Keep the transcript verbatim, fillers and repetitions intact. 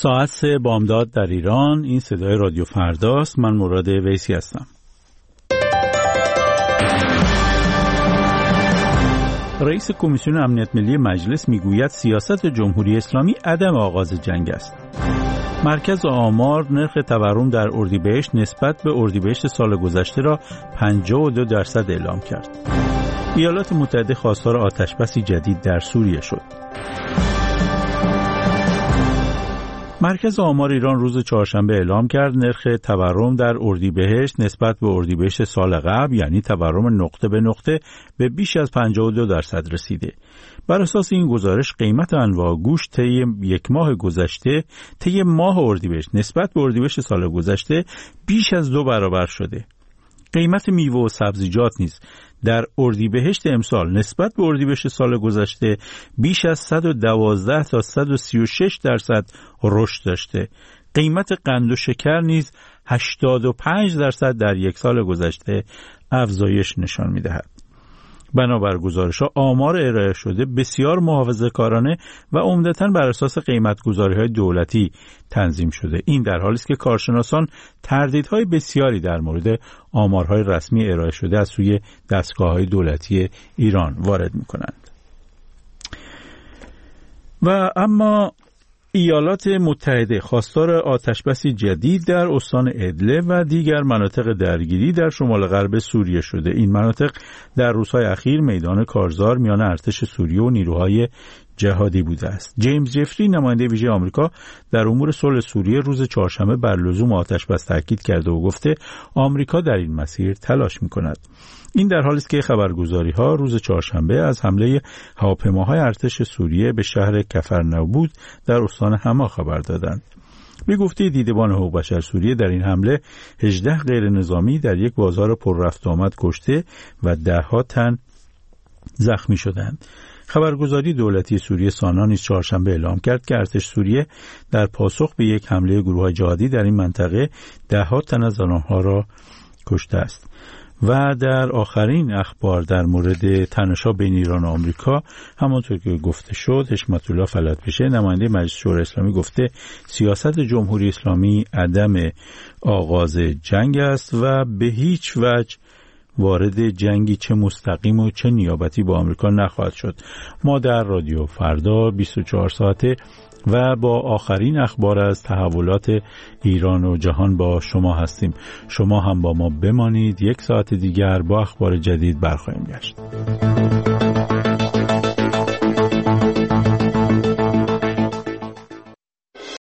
ساعت سه بامداد در ایران. این صدای رادیو فرداست. من مراد ویسی هستم. رئیس کمیسیون امنیت ملی مجلس میگوید سیاست جمهوری اسلامی عدم آغاز جنگ است. مرکز آمار نرخ تورم در اردیبهشت نسبت به اردیبهشت سال گذشته را پنجاه و دو درصد اعلام کرد. ایالات متحده خواستار آتشبسی جدید در سوریه شد. مرکز آمار ایران روز چهارشنبه اعلام کرد نرخ تورم در اردیبهشت نسبت به اردیبهشت سال قبل، یعنی تورم نقطه به نقطه، به بیش از پنجاه و دو درصد رسیده. بر اساس این گزارش قیمت انواع گوشت طی یک ماه گذشته، طی ماه اردیبهشت نسبت به اردیبهشت سال گذشته بیش از دو برابر شده. قیمت میوه و سبزیجات نیز در اردیبهشت امسال نسبت به اردیبهشت سال گذشته بیش از صد و دوازده تا صد و سی و شش درصد رشد داشته. قیمت قند و شکر نیز هشتاد و پنج درصد در یک سال گذشته افزایش نشان می‌دهد. بنابر گزارش‌ها آمار ارائه شده بسیار محافظه‌کارانه و عمدتاً بر اساس قیمت‌گذاری‌های دولتی تنظیم شده. این در حالی است که کارشناسان تردیدهای بسیاری در مورد آمارهای رسمی ارائه شده از سوی دستگاه‌های دولتی ایران وارد می‌کنند. و اما ایالات متحده خواستار آتشبسی جدید در استان ادلب و دیگر مناطق درگیری در شمال غرب سوریه شده. این مناطق در روزهای اخیر میدان کارزار میان ارتش سوریه و نیروهای جهادی بوده است. جیمز جفری، نماینده ویژه آمریکا در امور صلح سوریه، روز چهارشنبه بر لزوم آتشبس تاکید کرده و گفته آمریکا در این مسیر تلاش می‌کند. این در حالی است که خبرگزاری‌ها روز چهارشنبه از حمله هواپیماهای ارتش سوریه به شهر کفرنبود در استان حما خبر دادند. به گفته دیدبان حقوق بشر سوریه در این حمله هجده غیر نظامی در یک بازار پر رفت آمد کشته و ده‌ها تن زخمی شدند. خبرگزاری دولتی سوریه سانا نیز چهارشنبه اعلام کرد که ارتش سوریه در پاسخ به یک حمله گروه‌های جهادی در این منطقه ده‌ها تن از آنها را کشته است. و در آخرین اخبار در مورد تنش‌ها بین ایران و آمریکا، همانطور که گفته شد، حشمت الله فلت‌پشه، نماینده مجلس شورای اسلامی، گفته سیاست جمهوری اسلامی عدم آغاز جنگ است و به هیچ وجه وارد جنگی چه مستقیم و چه نیابتی با آمریکا نخواهد شد. ما در رادیو فردا بیست و چهار ساعته و با آخرین اخبار از تحولات ایران و جهان با شما هستیم. شما هم با ما بمانید. یک ساعت دیگر با اخبار جدید برخواهیم گشت.